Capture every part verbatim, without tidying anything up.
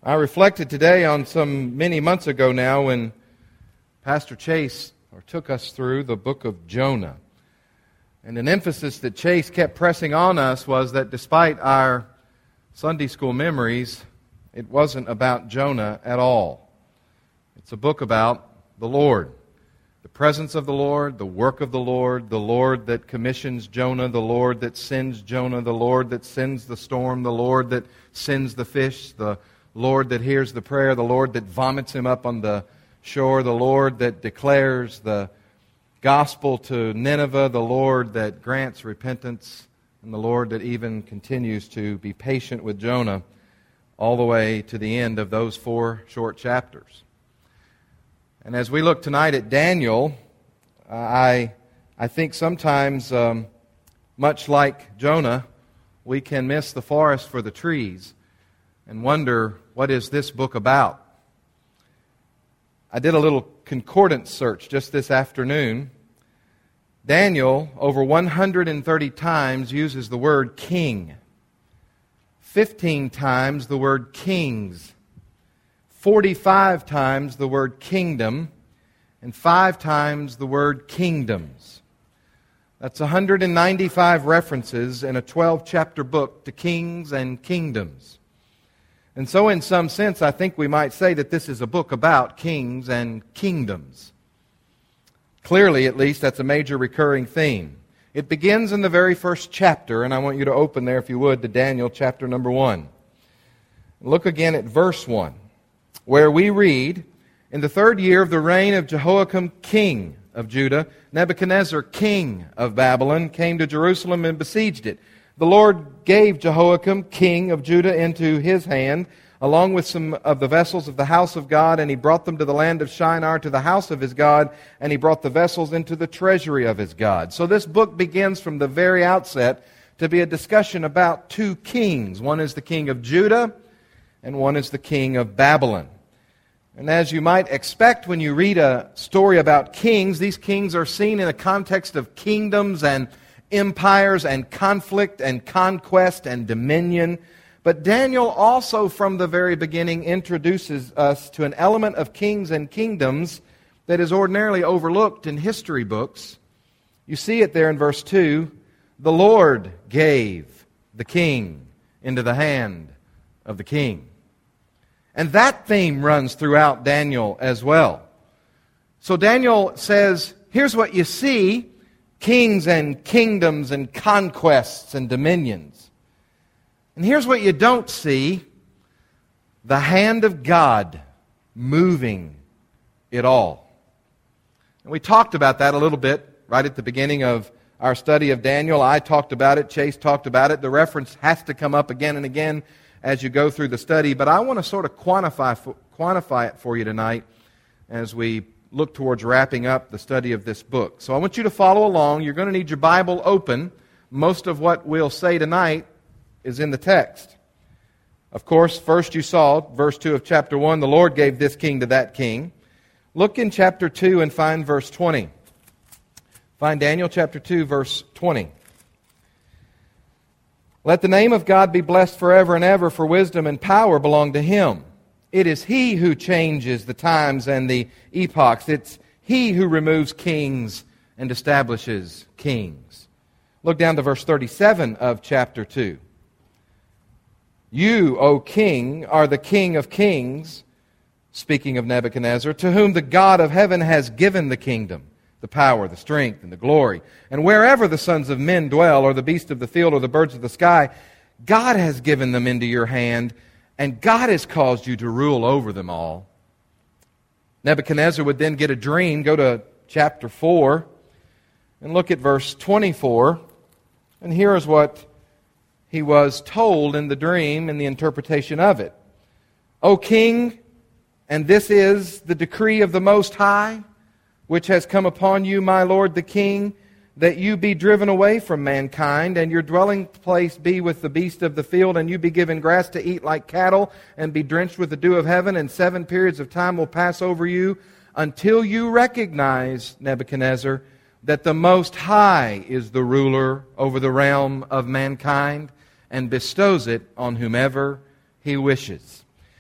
I reflected today on some many months ago now when Pastor Chase or took us through the book of Jonah. And an emphasis that Chase kept pressing on us was that despite our Sunday school memories, it wasn't about Jonah at all. It's a book about the Lord. The presence of the Lord, the work of the Lord, the Lord that commissions Jonah, the Lord that sends Jonah, the Lord that sends the storm, the Lord that sends the fish, the Lord that hears the prayer, the Lord that vomits him up on the shore, the Lord that declares the gospel to Nineveh, the Lord that grants repentance, and the Lord that even continues to be patient with Jonah all the way to the end of those four short chapters. And as we look tonight at Daniel, uh, I, I think sometimes, um, much like Jonah, we can miss the forest for the trees and wonder, what is this book about? I did a little concordance search just this afternoon. Daniel, over one hundred thirty times, uses the word king. fifteen times the word kings. forty-five times the word kingdom. And five times the word kingdoms. That's one hundred ninety-five references in a twelve-chapter book to kings and kingdoms. And so in some sense, I think we might say that this is a book about kings and kingdoms. Clearly, at least, that's a major recurring theme. It begins in the very first chapter, and I want you to open there, if you would, to Daniel chapter number one. Look again at verse one, where we read, "In the third year of the reign of Jehoiakim, king of Judah, Nebuchadnezzar, king of Babylon, came to Jerusalem and besieged it. The Lord gave Jehoiakim, king of Judah, into his hand, along with some of the vessels of the house of God, and he brought them to the land of Shinar, to the house of his God, and he brought the vessels into the treasury of his God." So this book begins from the very outset to be a discussion about two kings. One is the king of Judah, and one is the king of Babylon. And as you might expect when you read a story about kings, these kings are seen in a context of kingdoms and empires and conflict and conquest and dominion. But Daniel also from the very beginning introduces us to an element of kings and kingdoms that is ordinarily overlooked in history books. You see it there in verse two. The Lord gave the king into the hand of the king. And that theme runs throughout Daniel as well. So Daniel says, here's what you see: kings and kingdoms and conquests and dominions. And here's what you don't see: the hand of God moving it all. And we talked about that a little bit right at the beginning of our study of Daniel. I talked about it. Chase talked about it. The reference has to come up again and again as you go through the study. But I want to sort of quantify, quantify it for you tonight as we look towards wrapping up the study of this book. So I want you to follow along. You're going to need your Bible open. Most of what we'll say tonight is in the text. Of course, first you saw, verse two of chapter one, the Lord gave this king to that king. Look in chapter two and find verse twenty. Find Daniel chapter two, verse twenty. "Let the name of God be blessed forever and ever, for wisdom and power belong to Him. It is He who changes the times and the epochs. It's He who removes kings and establishes kings." Look down to verse thirty-seven of chapter two. "You, O king, are the King of kings," speaking of Nebuchadnezzar, "to whom the God of heaven has given the kingdom, the power, the strength, and the glory. And wherever the sons of men dwell, or the beasts of the field, or the birds of the sky, God has given them into your hand, and God has caused you to rule over them all." Nebuchadnezzar would then get a dream. Go to chapter four and look at verse twenty-four. And here is what he was told in the dream and the interpretation of it. "O king, and this is the decree of the Most High, which has come upon you, my lord the king, that you be driven away from mankind, and your dwelling place be with the beast of the field, and you be given grass to eat like cattle, and be drenched with the dew of heaven, and seven periods of time will pass over you, until you recognize, Nebuchadnezzar, that the Most High is the ruler over the realm of mankind, and bestows it on whomever He wishes."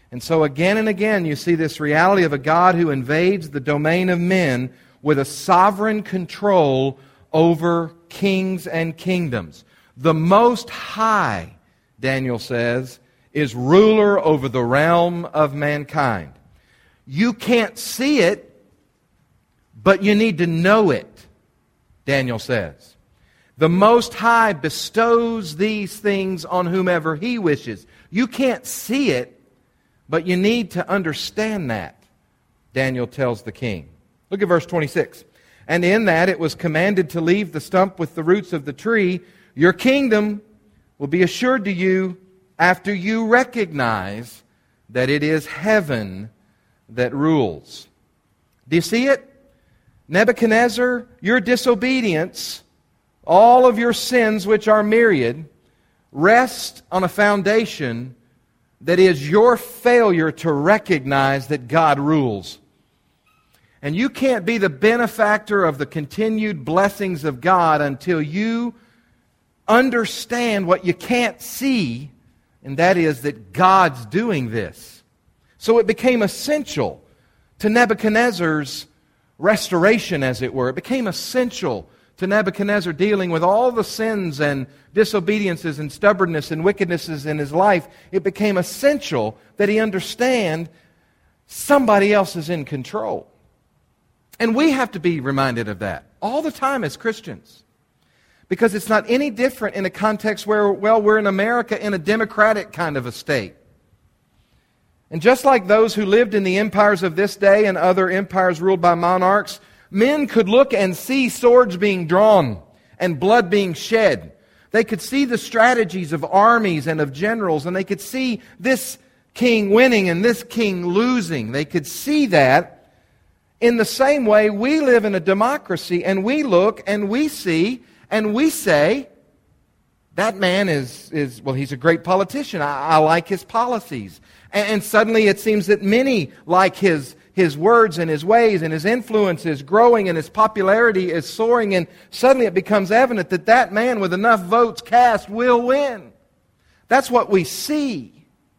And so again and again you see this reality of a God who invades the domain of men with a sovereign control over kings and kingdoms. The Most High, Daniel says, is ruler over the realm of mankind. You can't see it, but you need to know it, Daniel says. The Most High bestows these things on whomever He wishes. You can't see it, but you need to understand that, Daniel tells the king. Look at verse twenty-six. And in that it was commanded to leave the stump with the roots of the tree. Your kingdom will be assured to you after you recognize that it is heaven that rules. Do you see it? Nebuchadnezzar, your disobedience, all of your sins, which are myriad, rest on a foundation that is your failure to recognize that God rules. And you can't be the benefactor of the continued blessings of God until you understand what you can't see, and that is that God's doing this. So it became essential to Nebuchadnezzar's restoration, as it were. It became essential to Nebuchadnezzar dealing with all the sins and disobediences and stubbornness and wickednesses in his life. It became essential that he understand somebody else is in control. And we have to be reminded of that all the time as Christians. Because it's not any different in a context where, well, we're in America in a democratic kind of a state. And just like those who lived in the empires of this day and other empires ruled by monarchs, men could look and see swords being drawn and blood being shed. They could see the strategies of armies and of generals, and they could see this king winning and this king losing. They could see that. In the same way, we live in a democracy, and we look and we see and we say, that man is, is well, he's a great politician. I, I like his policies. And, and suddenly it seems that many like his, his words and his ways, and his influence is growing and his popularity is soaring, and suddenly it becomes evident that that man with enough votes cast will win. That's what we see.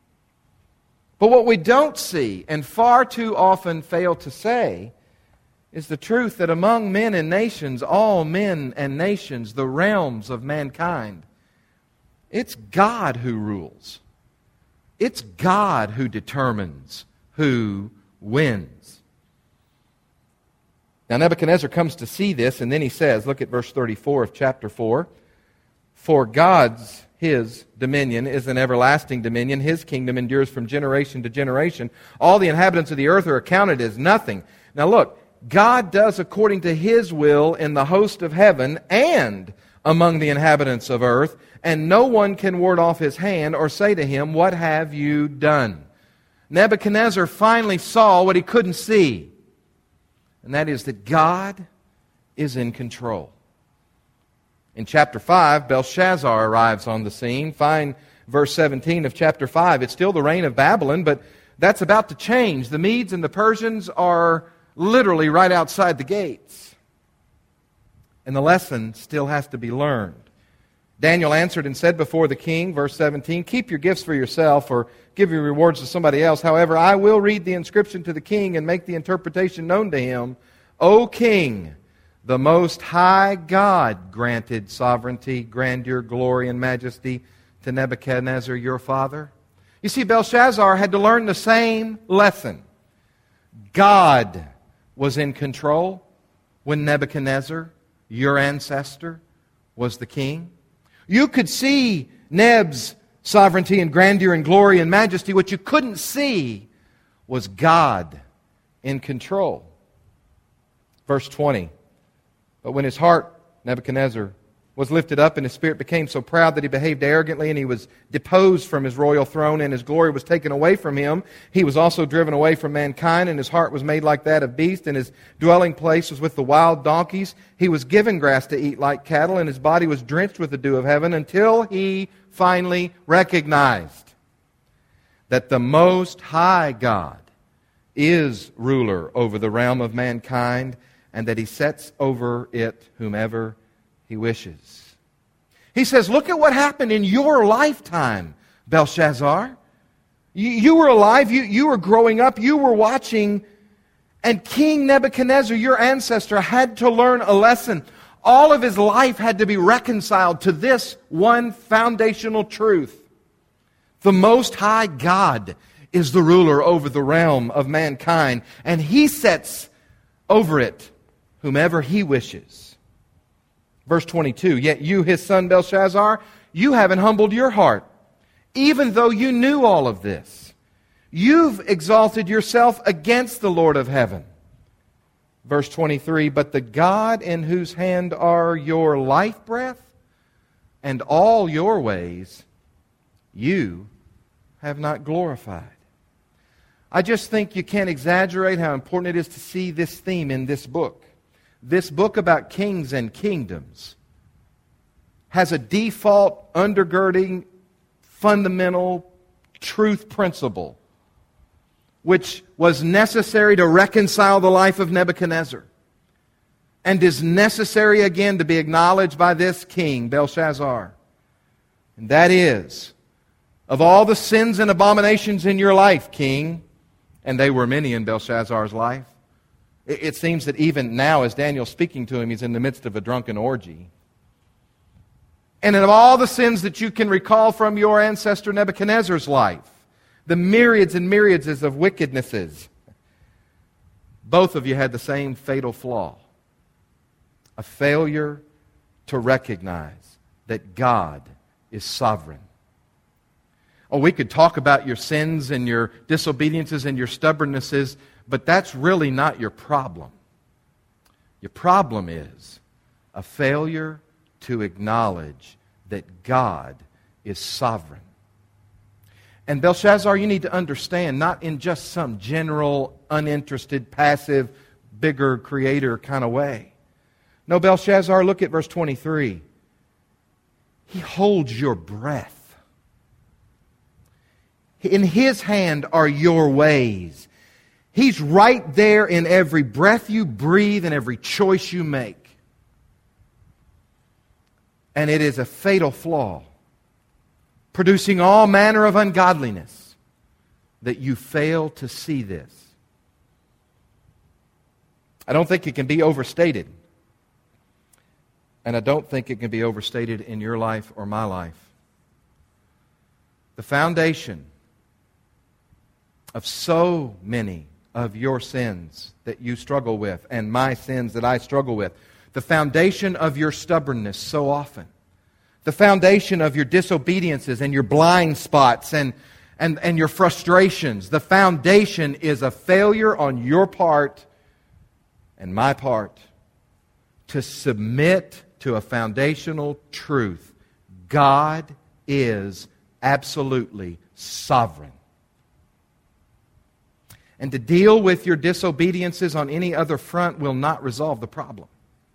But what we don't see, and far too often fail to say, is the truth that among men and nations, all men and nations, the realms of mankind, it's God who rules. It's God who determines who wins. Now Nebuchadnezzar comes to see this, and then he says, look at verse thirty-four of chapter four, for God's, His dominion is an everlasting dominion. His kingdom endures from generation to generation. All the inhabitants of the earth are accounted as nothing. Now look, God does according to His will in the host of heaven and among the inhabitants of earth, and no one can ward off His hand or say to Him, what have you done? Nebuchadnezzar finally saw what he couldn't see, and that is that God is in control. In chapter five, Belshazzar arrives on the scene. Find verse seventeen of chapter five. It's still the reign of Babylon, but that's about to change. The Medes and the Persians are literally right outside the gates. And the lesson still has to be learned. Daniel answered and said before the king, verse seventeen, keep your gifts for yourself or give your rewards to somebody else. However, I will read the inscription to the king and make the interpretation known to him. O king, the Most High God granted sovereignty, grandeur, glory, and majesty to Nebuchadnezzar, your father. You see, Belshazzar had to learn the same lesson. God was in control when Nebuchadnezzar, your ancestor, was the king. You could see Neb's sovereignty and grandeur and glory and majesty. What you couldn't see was God in control. Verse twenty. But when his heart, Nebuchadnezzar, was lifted up and his spirit became so proud that he behaved arrogantly and he was deposed from his royal throne and his glory was taken away from him, he was also driven away from mankind, and his heart was made like that of beast, and his dwelling place was with the wild donkeys. He was given grass to eat like cattle, and his body was drenched with the dew of heaven, until he finally recognized that the Most High God is ruler over the realm of mankind, and that He sets over it whomever He wishes. He says, look at what happened in your lifetime, Belshazzar. You, you were alive, you, you were growing up, you were watching, and King Nebuchadnezzar, your ancestor, had to learn a lesson. All of his life had to be reconciled to this one foundational truth. The Most High God is the ruler over the realm of mankind, and He sets over it whomever He wishes. Verse twenty-two, yet you, his son Belshazzar, you haven't humbled your heart, even though you knew all of this. You've exalted yourself against the Lord of heaven. Verse twenty-three, but the God in whose hand are your life breath and all your ways, you have not glorified. I just think you can't exaggerate how important it is to see this theme in this book. This book about kings and kingdoms has a default, undergirding, fundamental truth principle, which was necessary to reconcile the life of Nebuchadnezzar, and is necessary again to be acknowledged by this king, Belshazzar. And that is, of all the sins and abominations in your life, king, and they were many in Belshazzar's life, it, it seems that even now, as Daniel's speaking to him, he's in the midst of a drunken orgy. And of all the sins that you can recall from your ancestor Nebuchadnezzar's life, the myriads and myriads of wickednesses, both of you had the same fatal flaw. A failure to recognize that God is sovereign. Oh, we could talk about your sins and your disobediences and your stubbornnesses, but that's really not your problem. Your problem is a failure to acknowledge that God is sovereign. And Belshazzar, you need to understand, not in just some general, uninterested, passive, bigger creator kind of way. No, Belshazzar, look at verse twenty-three. He holds your breath. In His hand are your ways. He's right there in every breath you breathe and every choice you make. And it is a fatal flaw, producing all manner of ungodliness, that you fail to see this. I don't think it can be overstated. And I don't think it can be overstated in your life or my life. The foundation of so many of your sins that you struggle with, and my sins that I struggle with, the foundation of your stubbornness so often, the foundation of your disobediences and your blind spots and, and, and your frustrations, the foundation is a failure on your part and my part to submit to a foundational truth. God is absolutely sovereign. And to deal with your disobediences on any other front will not resolve the problem.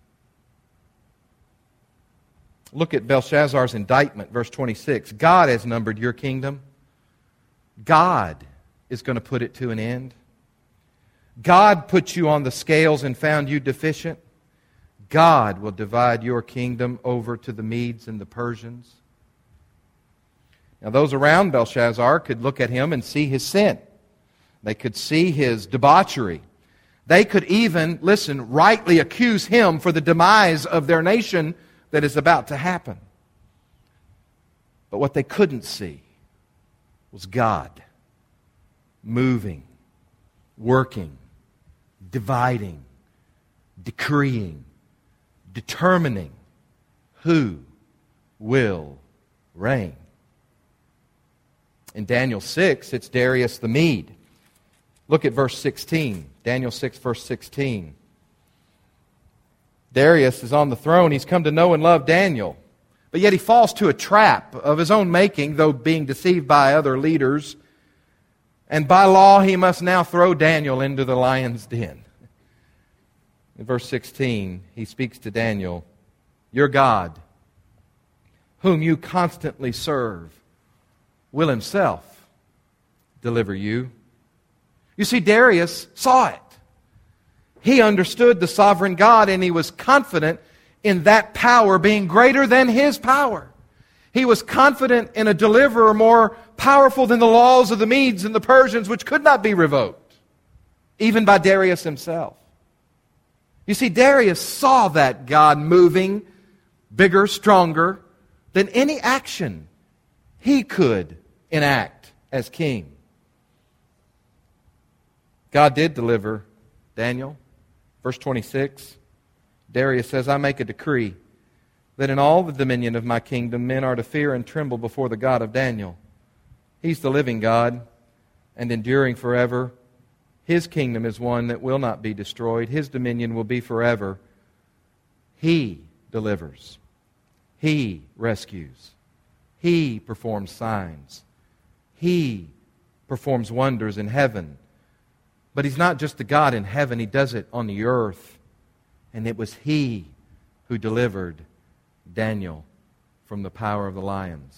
Look at Belshazzar's indictment, verse twenty-six. God has numbered your kingdom. God is going to put it to an end. God put you on the scales and found you deficient. God will divide your kingdom over to the Medes and the Persians. Now those around Belshazzar could look at him and see his sin. They could see his debauchery. They could even, listen, rightly accuse him for the demise of their nation that is about to happen. But what they couldn't see was God moving, working, dividing, decreeing, determining who will reign. In Daniel six, it's Darius the Mede. Look at verse sixteen. Daniel six, verse sixteen. Darius is on the throne. He's come to know and love Daniel. But yet he falls to a trap of his own making, though being deceived by other leaders. And by law, he must now throw Daniel into the lion's den. In verse sixteen, he speaks to Daniel, your God, whom you constantly serve, will Himself deliver you. You see, Darius saw it. He understood the sovereign God, and he was confident in that power being greater than his power. He was confident in a deliverer more powerful than the laws of the Medes and the Persians, which could not be revoked, even by Darius himself. You see, Darius saw that God moving bigger, stronger than any action he could enact as king. God did deliver Daniel. Verse twenty-six, Darius says, I make a decree that in all the dominion of my kingdom men are to fear and tremble before the God of Daniel. He's the living God and enduring forever. His kingdom is one that will not be destroyed. His dominion will be forever. He delivers. He rescues. He performs signs. He performs wonders in heaven. But He's not just the God in heaven. He does it on the earth. And it was He who delivered Daniel from the power of the lions.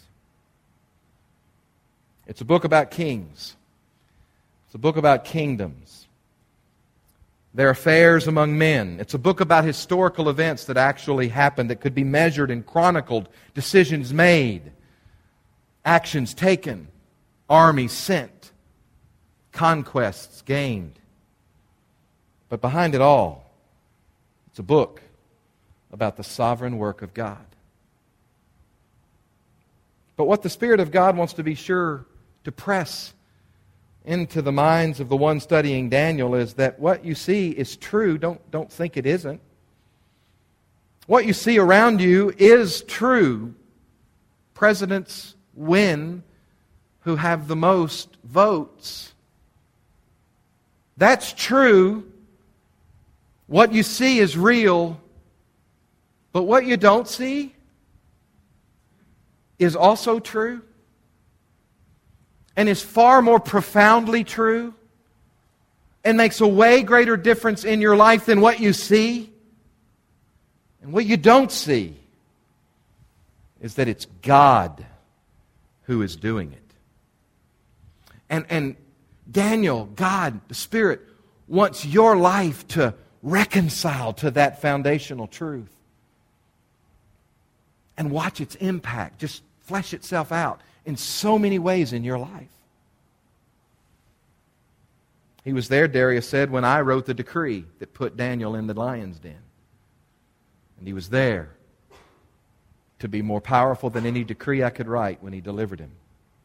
It's a book about kings. It's a book about kingdoms. Their affairs among men. It's a book about historical events that actually happened, that could be measured and chronicled, decisions made, actions taken, armies sent, conquests gained. But behind it all, it's a book about the sovereign work of God. But what the Spirit of God wants to be sure to press into the minds of the one studying Daniel is that what you see is true. Don't, don't think it isn't. What you see around you is true. Presidents win who have the most votes. That's true. What you see is real. But what you don't see is also true. And is far more profoundly true. And makes a way greater difference in your life than what you see. And what you don't see is that it's God who is doing it. And, and Daniel, God, the Spirit, wants your life to reconcile to that foundational truth. And watch its impact just flesh itself out in so many ways in your life. He was there, Darius said, when I wrote the decree that put Daniel in the lion's den. And he was there to be more powerful than any decree I could write when He delivered him.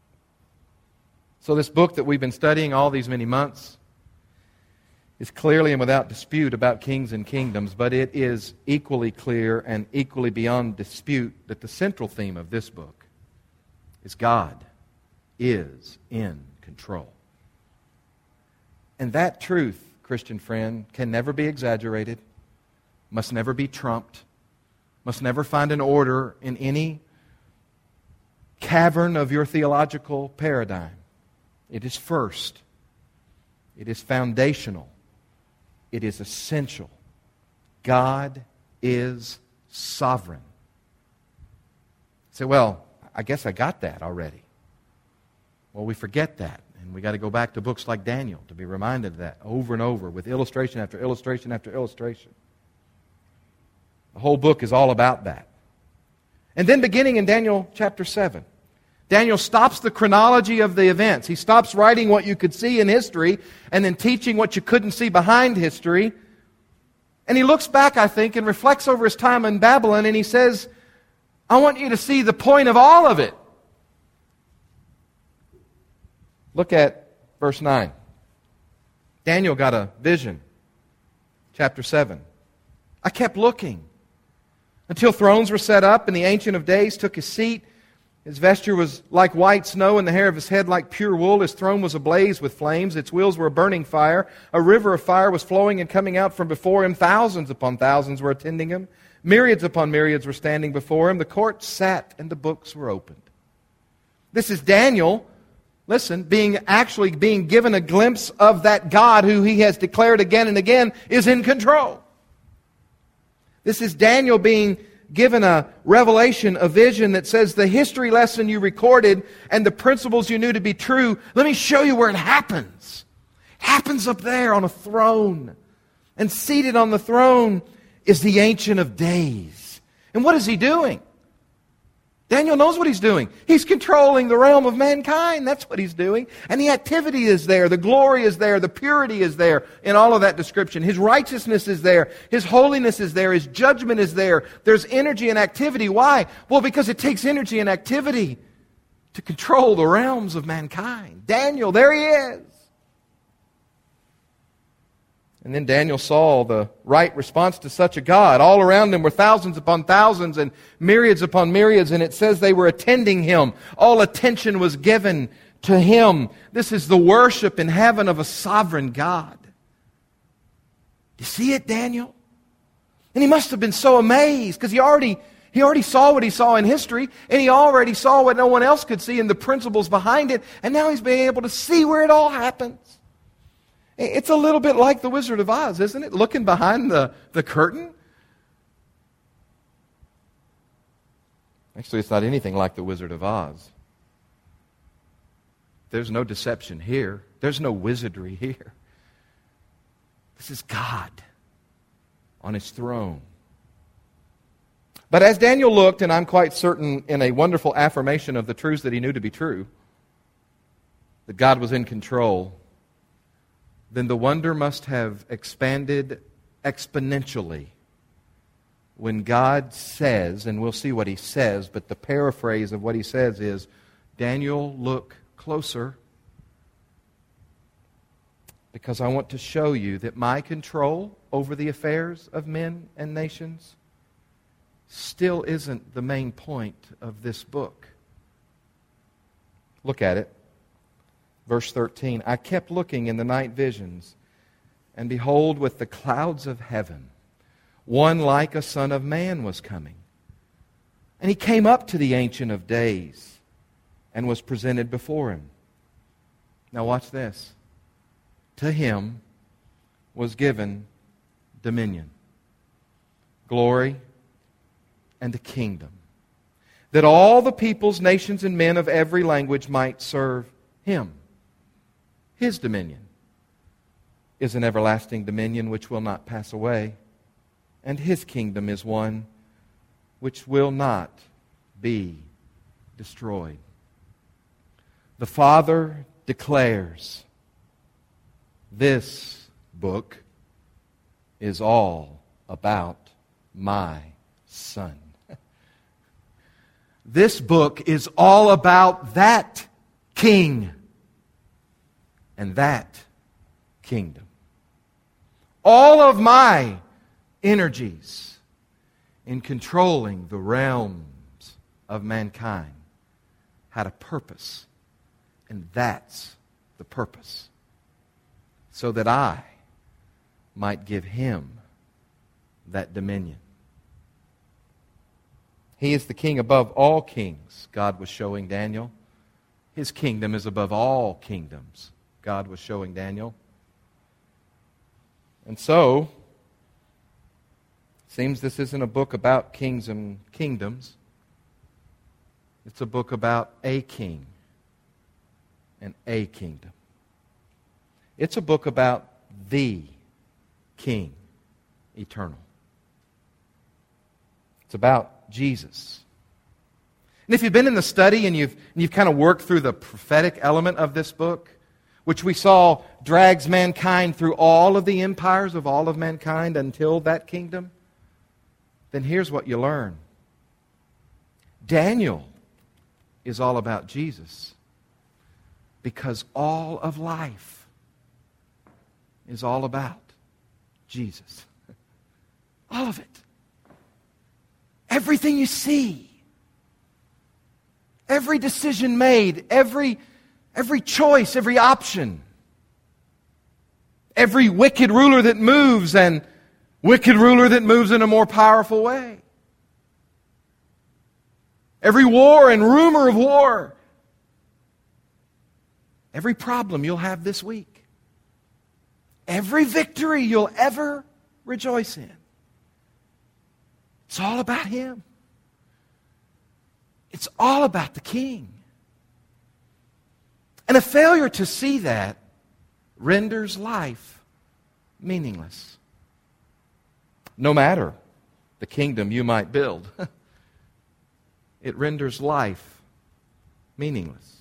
So this book that we've been studying all these many months is clearly and without dispute about kings and kingdoms, but it is equally clear and equally beyond dispute that the central theme of this book is God is in control. And that truth, Christian friend, can never be exaggerated, must never be trumped, must never find an order in any cavern of your theological paradigm. It is first. It is foundational. It is essential. God is sovereign. You say, well, I guess I got that already. Well, we forget that. And we got to go back to books like Daniel to be reminded of that over and over with illustration after illustration after illustration. The whole book is all about that. And then beginning in Daniel chapter seven, Daniel stops the chronology of the events. He stops writing what you could see in history and then teaching what you couldn't see behind history. And he looks back, I think, and reflects over his time in Babylon, and he says, I want you to see the point of all of it. Look at verse nine. Daniel got a vision. Chapter seven. I kept looking until thrones were set up and the Ancient of Days took his seat. His vesture was like white snow and the hair of his head like pure wool. His throne was ablaze with flames. Its wheels were a burning fire. A river of fire was flowing and coming out from before him. Thousands upon thousands were attending him. Myriads upon myriads were standing before him. The court sat and the books were opened. This is Daniel, listen, being actually being given a glimpse of that God who he has declared again and again is in control. This is Daniel being given a revelation, a vision that says the history lesson you recorded and the principles you knew to be true, let me show you where it happens. It happens up there on a throne. And seated on the throne is the Ancient of Days. And what is he doing? Daniel knows what he's doing. He's controlling the realm of mankind. That's what he's doing. And the activity is there. The glory is there. The purity is there in all of that description. His righteousness is there. His holiness is there. His judgment is there. There's energy and activity. Why? Well, because it takes energy and activity to control the realms of mankind. Daniel, there he is. And then Daniel saw the right response to such a God. All around him were thousands upon thousands and myriads upon myriads, and it says they were attending him. All attention was given to him. This is the worship in heaven of a sovereign God. You see it, Daniel? And he must have been so amazed because he already, he already saw what he saw in history, and he already saw what no one else could see and the principles behind it, and now he's being able to see where it all happens. It's a little bit like the Wizard of Oz, isn't it? Looking behind the, the curtain. Actually, it's not anything like the Wizard of Oz. There's no deception here. There's no wizardry here. This is God on His throne. But as Daniel looked, and I'm quite certain in a wonderful affirmation of the truths that he knew to be true, that God was in control, then the wonder must have expanded exponentially when God says, and we'll see what He says, but the paraphrase of what He says is, Daniel, look closer, because I want to show you that my control over the affairs of men and nations still isn't the main point of this book. Look at it. Verse thirteen, I kept looking in the night visions, and behold, with the clouds of heaven, one like a son of man was coming. And he came up to the Ancient of Days and was presented before him. Now watch this. To him was given dominion, glory, and a kingdom, that all the peoples, nations, and men of every language might serve him. His dominion is an everlasting dominion which will not pass away, and His kingdom is one which will not be destroyed. The Father declares, this book is all about my Son. This book is all about that King and that kingdom. All of my energies in controlling the realms of mankind had a purpose, and that's the purpose. So that I might give Him that dominion. He is the King above all kings, God was showing Daniel. His kingdom is above all kingdoms, God was showing Daniel. And so, it seems this isn't a book about kings and kingdoms. It's a book about a king and a kingdom. It's a book about the King, eternal. It's about Jesus. And if you've been in the study and you've, and you've kind of worked through the prophetic element of this book, which we saw drags mankind through all of the empires of all of mankind until that kingdom, then here's what you learn. Daniel is all about Jesus because all of life is all about Jesus. All of it. Everything you see, every decision made, every Every choice, every option, every wicked ruler that moves and wicked ruler that moves in a more powerful way. Every war and rumor of war. Every problem you'll have this week. Every victory you'll ever rejoice in. It's all about Him. It's all about the King. And a failure to see that renders life meaningless. No matter the kingdom you might build. it renders life meaningless.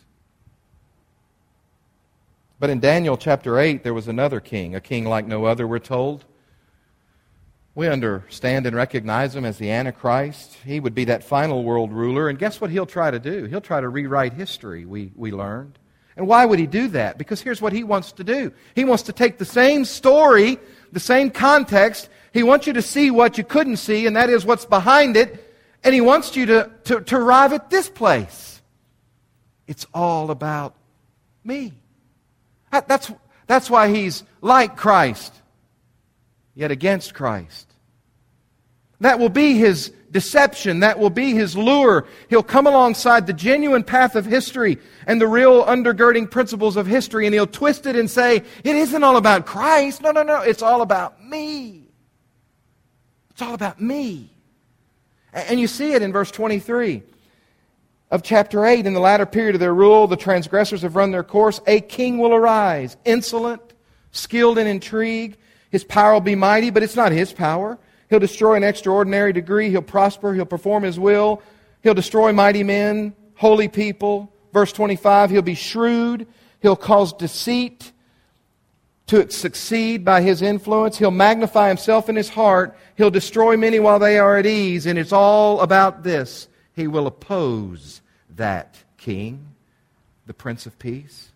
But in Daniel chapter eight, there was another king, a king like no other, we're told. We understand and recognize him as the Antichrist. He would be that final world ruler. And guess what he'll try to do? He'll try to rewrite history, we, we learned. And why would he do that? Because here's what he wants to do. He wants to take the same story, the same context. He wants you to see what you couldn't see, and that is what's behind it. And he wants you to, to, to arrive at this place. It's all about me. That, that's, that's why he's like Christ, yet against Christ. That will be his deception. That will be his lure. He'll come alongside the genuine path of history and the real undergirding principles of history, and he'll twist it and say, it isn't all about Christ. No, no, no. It's all about me. It's all about me. And you see it in verse twenty-three of chapter eight. In the latter period of their rule, the transgressors have run their course. A king will arise, insolent, skilled in intrigue. His power will be mighty, but it's not his power. He'll destroy an extraordinary degree. He'll prosper. He'll perform his will. He'll destroy mighty men, holy people. Verse twenty-five, he'll be shrewd. He'll cause deceit to succeed by his influence. He'll magnify himself in his heart. He'll destroy many while they are at ease. And it's all about this. He will oppose that king, the Prince of Peace.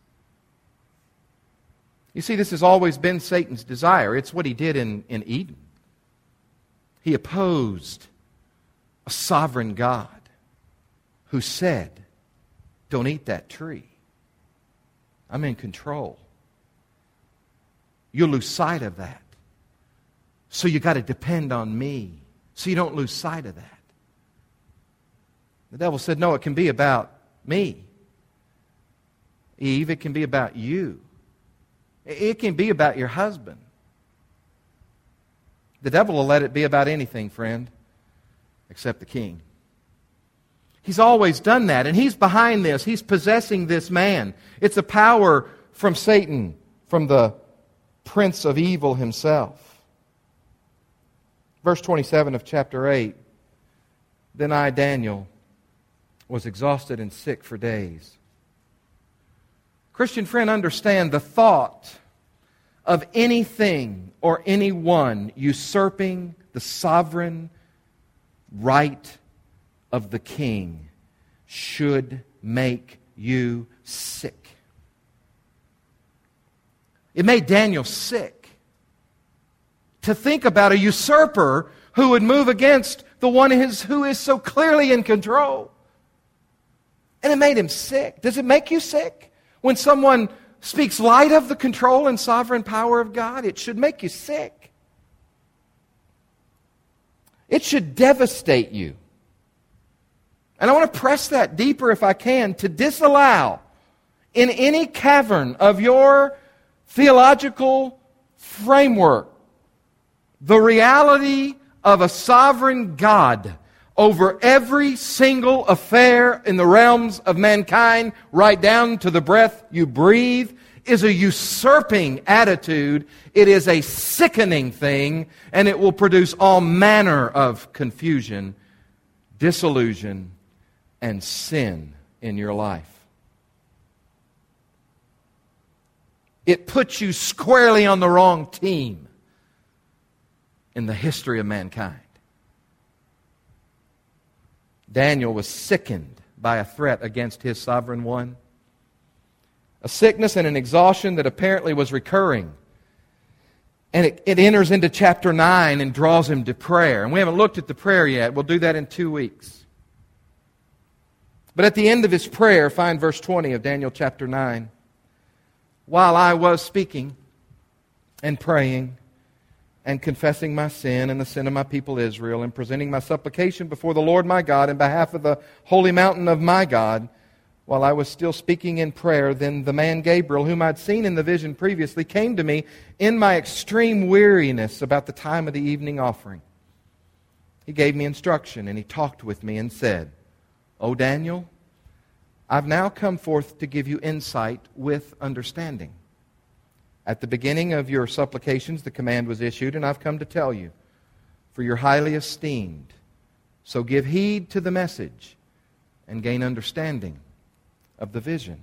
You see, this has always been Satan's desire. It's what he did in, in Eden. He opposed a sovereign God who said, don't eat that tree. I'm in control. You'll lose sight of that. So you got to depend on me so you don't lose sight of that. The devil said, no, it can be about me. Eve, it can be about you. It can be about your husband. The devil will let it be about anything, friend, except the king. He's always done that, and he's behind this. He's possessing this man. It's a power from Satan, from the prince of evil himself. Verse twenty-seven of chapter eight, then I, Daniel, was exhausted and sick for days. Christian friend, understand the thought of anything or anyone usurping the sovereign right of the king should make you sick. It made Daniel sick to think about a usurper who would move against the one who is so clearly in control. And it made him sick. Does it make you sick when someone speaks light of the control and sovereign power of God? It should make you sick. It should devastate you. And I want to press that deeper if I can, to disallow in any cavern of your theological framework the reality of a sovereign God over every single affair in the realms of mankind, right down to the breath you breathe, is a usurping attitude. It is a sickening thing, and it will produce all manner of confusion, disillusion, and sin in your life. It puts you squarely on the wrong team in the history of mankind. Daniel was sickened by a threat against his sovereign one. A sickness and an exhaustion that apparently was recurring. And it, it enters into chapter nine and draws him to prayer. And we haven't looked at the prayer yet. We'll do that in two weeks. But at the end of his prayer, find verse twenty of Daniel chapter nine. While I was speaking and praying and confessing my sin and the sin of my people Israel, and presenting my supplication before the Lord my God in behalf of the holy mountain of my God, while I was still speaking in prayer, then the man Gabriel, whom I'd seen in the vision previously, came to me in my extreme weariness about the time of the evening offering. He gave me instruction, and he talked with me and said, O Daniel, I've now come forth to give you insight with understanding. At the beginning of your supplications, the command was issued, and I've come to tell you, for you're highly esteemed. So give heed to the message and gain understanding of the vision.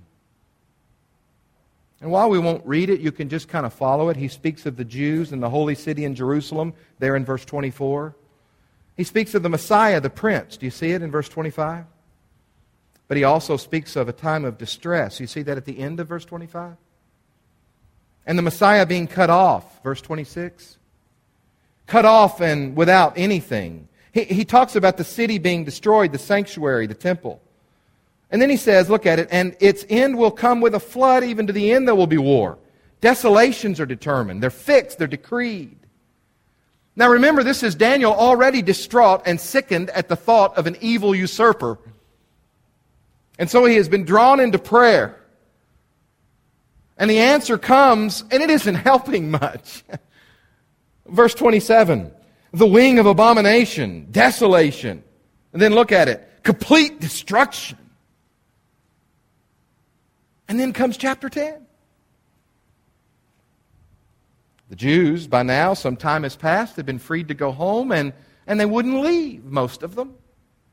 And while we won't read it, you can just kind of follow it. He speaks of the Jews and the holy city in Jerusalem, there in verse twenty-four. He speaks of the Messiah, the Prince. Do you see it in verse twenty-five? But he also speaks of a time of distress. You see that at the end of verse twenty-five? And the Messiah being cut off, verse twenty-six. Cut off and without anything. He, he talks about the city being destroyed, the sanctuary, the temple. And then he says, look at it, and its end will come with a flood, even to the end there will be war. Desolations are determined. They're fixed. They're decreed. Now remember, this is Daniel already distraught and sickened at the thought of an evil usurper. And so he has been drawn into prayer. And the answer comes, and it isn't helping much. Verse twenty-seven, the wing of abomination, desolation. And then look at it, complete destruction. And then comes chapter ten. The Jews, by now, some time has passed, had been freed to go home, and, and they wouldn't leave, most of them.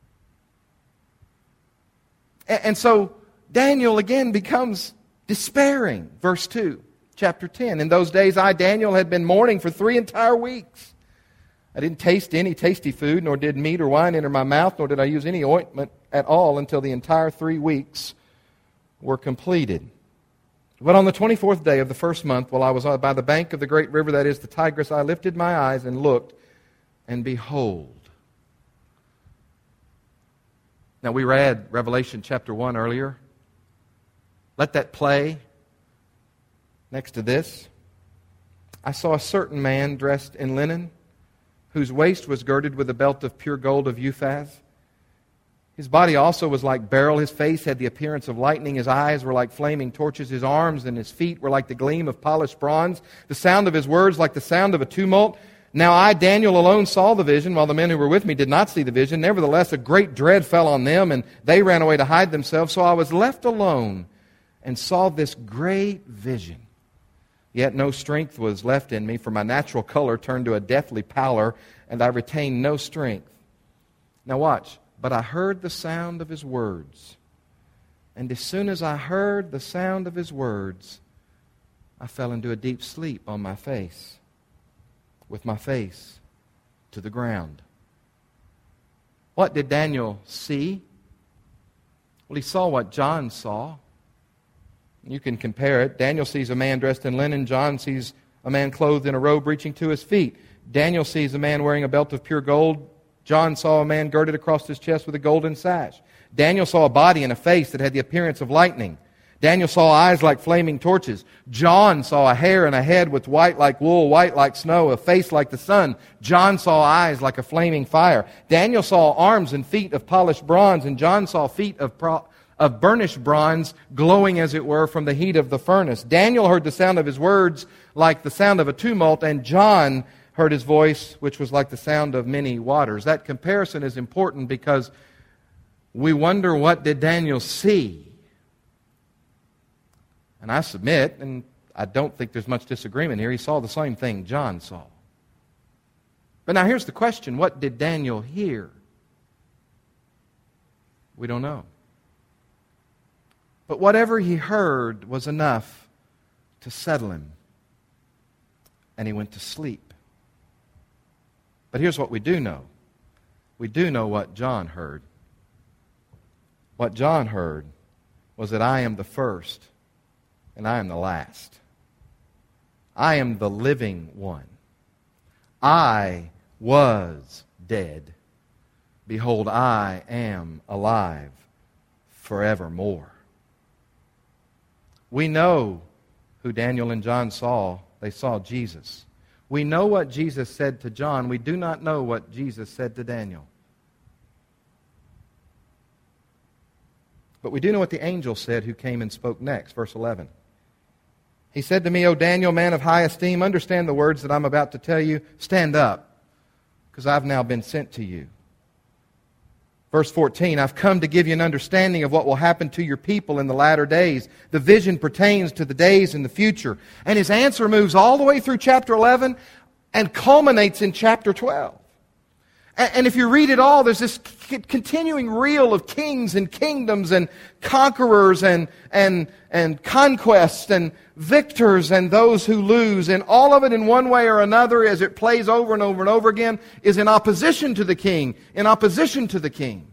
And, and so Daniel again becomes despairing. Verse two, chapter ten. In those days I, Daniel, had been mourning for three entire weeks. I didn't taste any tasty food, nor did meat or wine enter my mouth, nor did I use any ointment at all until the entire three weeks were completed. But on the twenty-fourth day of the first month, while I was by the bank of the great river, that is the Tigris, I lifted my eyes and looked, and behold. Now we read Revelation chapter one earlier. Let that play next to this. I saw a certain man dressed in linen, whose waist was girded with a belt of pure gold of Uphaz. His body also was like beryl. His face had the appearance of lightning. His eyes were like flaming torches. His arms and his feet were like the gleam of polished bronze. The sound of his words like the sound of a tumult. Now I, Daniel, alone saw the vision, while the men who were with me did not see the vision. Nevertheless, a great dread fell on them, and they ran away to hide themselves. So I was left alone and saw this great vision. Yet no strength was left in me, for my natural color turned to a deathly pallor, and I retained no strength. Now watch. But I heard the sound of his words. And as soon as I heard the sound of his words, I fell into a deep sleep on my face, with my face to the ground. What did Daniel see? Well, he saw what John saw. You can compare it. Daniel sees a man dressed in linen. John sees a man clothed in a robe reaching to his feet. Daniel sees a man wearing a belt of pure gold. John saw a man girded across his chest with a golden sash. Daniel saw a body and a face that had the appearance of lightning. Daniel saw eyes like flaming torches. John saw a hair and a head with white like wool, white like snow, a face like the sun. John saw eyes like a flaming fire. Daniel saw arms and feet of polished bronze, and John saw feet of pro- of burnished bronze, glowing as it were from the heat of the furnace. Daniel heard the sound of his words like the sound of a tumult, and John heard his voice, which was like the sound of many waters. That comparison is important because we wonder, what did Daniel see? And I submit, and I don't think there's much disagreement here, he saw the same thing John saw. But now here's the question, what did Daniel hear? We don't know. But whatever he heard was enough to settle him. And he went to sleep. But here's what we do know. We do know what John heard. What John heard was that I am the first and I am the last. I am the living one. I was dead. Behold, I am alive forevermore. We know who Daniel and John saw. They saw Jesus. We know what Jesus said to John. We do not know what Jesus said to Daniel. But we do know what the angel said who came and spoke next. Verse eleven. He said to me, O Daniel, man of high esteem, understand the words that I'm about to tell you. Stand up, because I've now been sent to you. Verse fourteen, I've come to give you an understanding of what will happen to your people in the latter days. The vision pertains to the days in the future. And his answer moves all the way through chapter eleven and culminates in chapter twelve. And if you read it all, there's this continuing reel of kings and kingdoms and conquerors and, and, and conquests and victors and those who lose. And all of it in one way or another, as it plays over and over and over again, is in opposition to the king, in opposition to the king.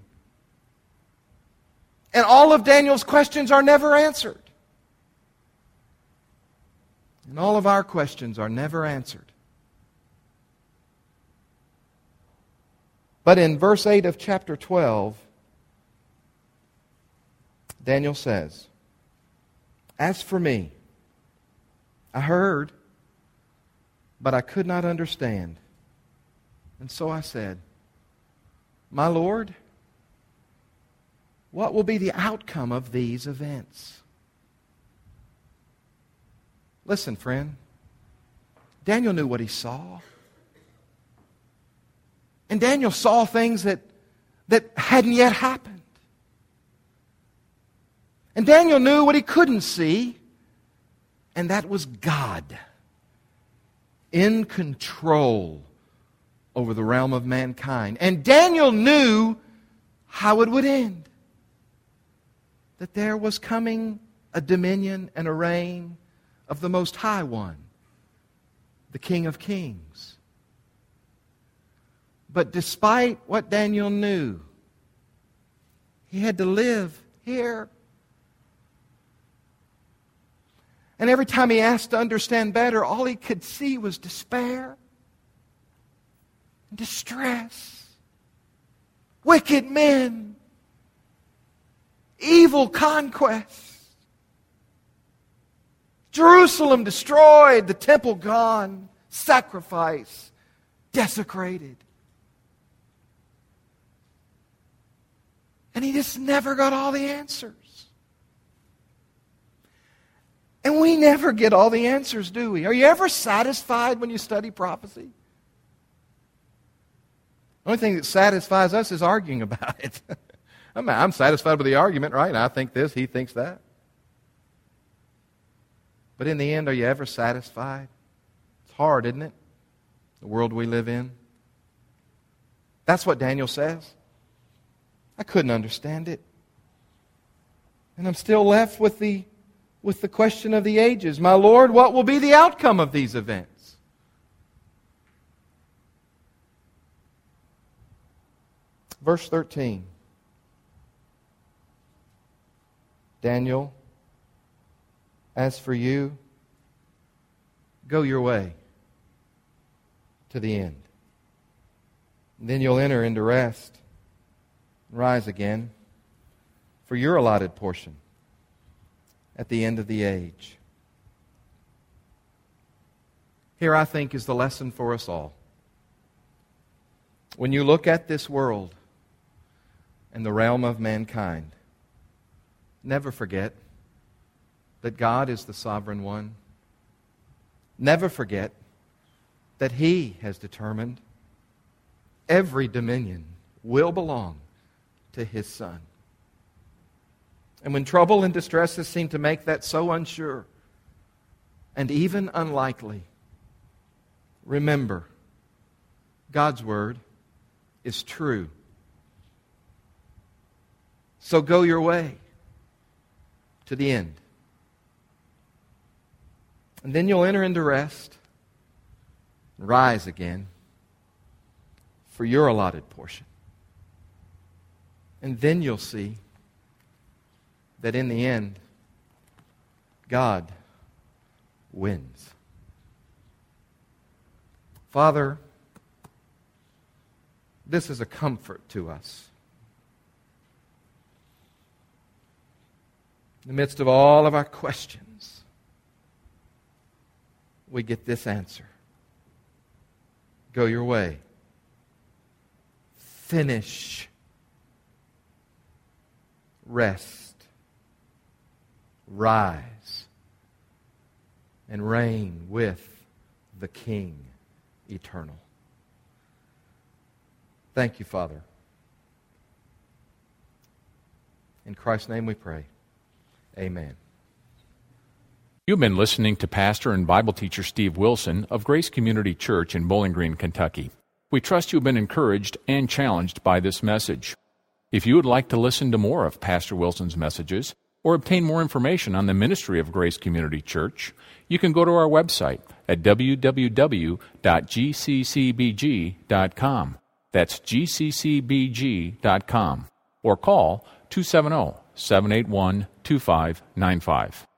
And all of Daniel's questions are never answered. And all of our questions are never answered. But in verse eight of chapter twelve, Daniel says, "As for me, I heard, but I could not understand. And so I said, My Lord, what will be the outcome of these events?" Listen, friend, Daniel knew what he saw. And Daniel saw things that, that hadn't yet happened. And Daniel knew what he couldn't see, and that was God in control over the realm of mankind. And Daniel knew how it would end. That there was coming a dominion and a reign of the Most High One, the King of Kings. But despite what Daniel knew, he had to live here. And every time he asked to understand better, all he could see was despair and distress. Wicked men. Evil conquests. Jerusalem destroyed, the temple gone, sacrifice desecrated. And he just never got all the answers. And we never get all the answers, do we? Are you ever satisfied when you study prophecy? The only thing that satisfies us is arguing about it. I'm, I'm satisfied with the argument, right? I think this, he thinks that. But in the end, are you ever satisfied? It's hard, isn't it? The world we live in. That's what Daniel says. I couldn't understand it. And I'm still left with the, with the question of the ages. My Lord, what will be the outcome of these events? Verse thirteen. Daniel, as for you, go your way to the end. And then you'll enter into rest. Rise again for your allotted portion at the end of the age. Here, I think, is the lesson for us all. When you look at this world and the realm of mankind, never forget that God is the sovereign one. Never forget that He has determined every dominion will belong to His Son. And when trouble and distresses seem to make that so unsure and even unlikely, remember, God's Word is true. So go your way to the end. And then you'll enter into rest, rise again for your allotted portion. And then you'll see that in the end, God wins. Father, this is a comfort to us. In the midst of all of our questions, we get this answer. Go your way. Finish. Rest. Rise. And reign with the King eternal. Thank you, Father. In Christ's name we pray. Amen. You've been listening to pastor and Bible teacher Steve Wilson of Grace Community Church in Bowling Green, Kentucky. We trust you've been encouraged and challenged by this message. If you would like to listen to more of Pastor Wilson's messages or obtain more information on the ministry of Grace Community Church, you can go to our website at w w w dot g c c b g dot com. That's g c c b g dot com. Or call two seven zero, seven eight one, two five nine five.